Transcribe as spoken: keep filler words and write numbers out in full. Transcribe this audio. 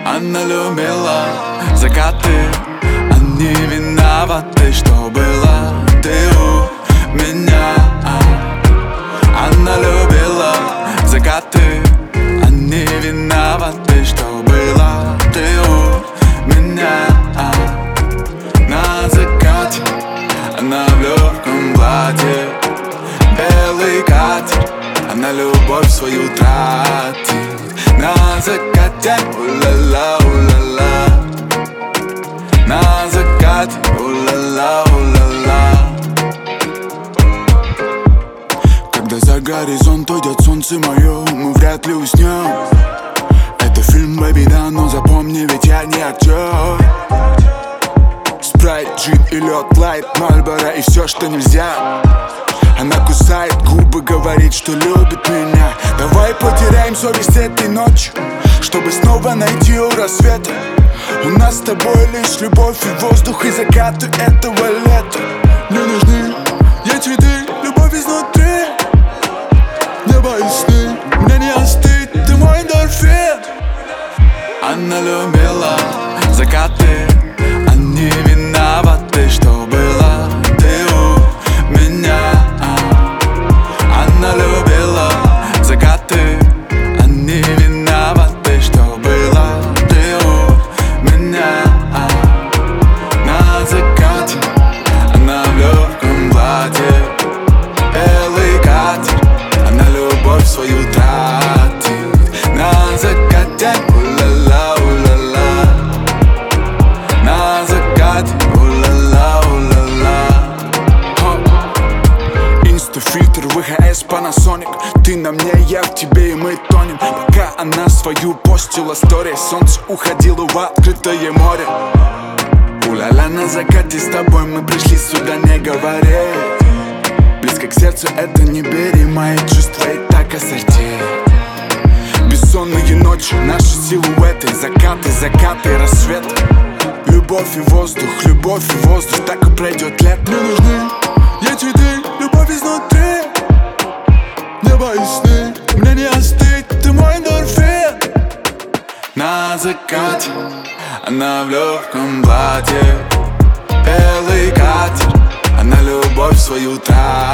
Она любила закаты, они виноваты, что было ты у меня. Она любила закаты, они виноваты, что было ты у меня. На закате она в легком платье, белый катер, она любовь свою тратит. На закате, у-ла-ла, у-ла-ла. На закате, у-ла-ла, у-ла-ла. Когда за горизонт уйдет солнце мое, мы вряд ли уснем. Это фильм, бэби, да, но запомни, ведь я не актер. Спрайт, джин и лед, лайт, Мальборо и все, что нельзя. Она кусает губы, говорит, что любит меня. Давай потеряем совесть этой ночью, чтобы снова найти у рассвета. У нас с тобой лишь любовь и воздух, и закаты этого лета. Мне нужны ей цветы, любовь изнутри, небо и сны, мне не остыть, ты мой эндорфин. Она любила закаты, они виноваты, что было ты у меня. Она любила закаты, они виноваты, что было ты у меня. На закате она в легком платье, белый катер, она любовь свою тратит. На закате, у-ла-ла, у-ла-ла. На закате, у-ла-ла, у-ла-ла. Инстафильтр, вэ ха эс, Panasonic. Ты на мне, я в тебе, и мы тонем. Пока она свою постила сторис, солнце уходило в открытое море. У-ла-ла, на закате с тобой мы пришли сюда не говорить. Близко к сердцу это не бери, мои чувства и так ассорти. Бессонные ночи, наши силуэты, закаты, закаты, рассветы. Любовь и воздух, любовь и воздух, так и пройдет лето. Мне нужны ей цветы, любовь изнутри, небо и сны, мне не остыть, ты мой эндорфин. На закате она в легком платье, белый катер, она любовь свою тратит.